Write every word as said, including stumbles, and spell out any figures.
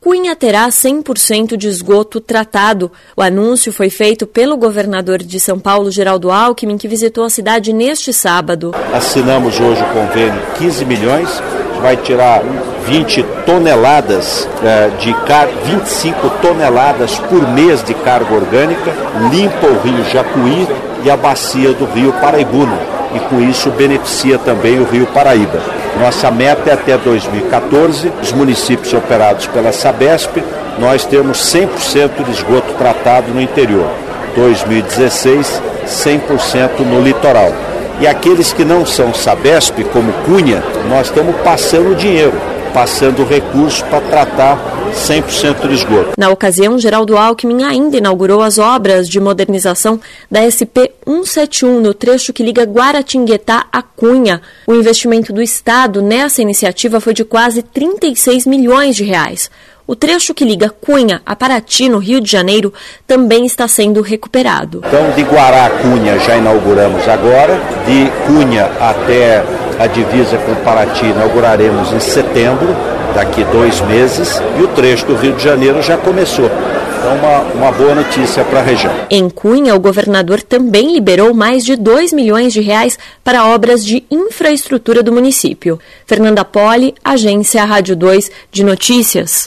Cunha terá cem por cento de esgoto tratado. O anúncio foi feito pelo governador de São Paulo, Geraldo Alckmin, que visitou a cidade neste sábado. Assinamos hoje o convênio quinze milhões, vai tirar vinte toneladas eh, de car... vinte e cinco toneladas por mês de carga orgânica, limpa o rio Jacuí e a bacia do rio Paraibuna, e com isso beneficia também o rio Paraíba. Nossa meta é até dois mil e quatorze, os municípios operados pela Sabesp, nós temos cem por cento de esgoto tratado no interior. dois mil e dezesseis, cem por cento no litoral. E aqueles que não são Sabesp, como Cunha, nós estamos passando dinheiro, passando recursos para tratar cem por cento de esgoto. Na ocasião, Geraldo Alckmin ainda inaugurou as obras de modernização da S P cento e setenta e um no trecho que liga Guaratinguetá a Cunha. O investimento do Estado nessa iniciativa foi de quase trinta e seis milhões de reais. O trecho que liga Cunha a Paraty, no Rio de Janeiro, também está sendo recuperado. Então, de Guará a Cunha já inauguramos agora, de Cunha até a divisa com Paraty inauguraremos em setembro, daqui dois meses, e o trecho do Rio de Janeiro já começou. Então, uma, uma boa notícia para a região. Em Cunha, o governador também liberou mais de dois milhões de reais para obras de infraestrutura do município. Fernanda Poli, Agência Rádio dois de Notícias.